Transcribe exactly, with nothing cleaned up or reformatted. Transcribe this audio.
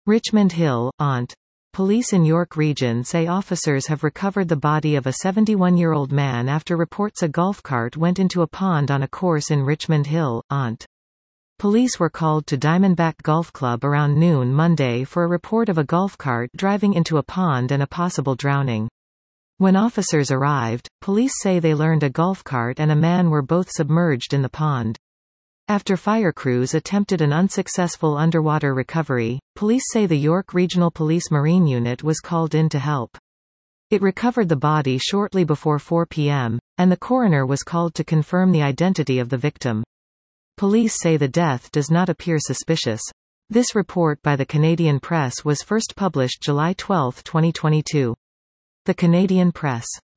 Richmond Hill, Aunt. Police in York Region say officers have recovered the body of a seventy-one-year-old man after reports a golf cart went into a pond on a course in Richmond Hill, Aunt. Police were called to Diamondback Golf Club around noon Monday for a report of a golf cart driving into a pond and a possible drowning. When officers arrived, police say they learned a golf cart and a man were both submerged in the pond. After fire crews attempted an unsuccessful underwater recovery, police say the York Regional Police Marine Unit was called in to help. It recovered the body shortly before four p m, and the coroner was called to confirm the identity of the victim. Police say the death does not appear suspicious. This report by the Canadian Press was first published July twelfth, twenty twenty-two. The Canadian Press.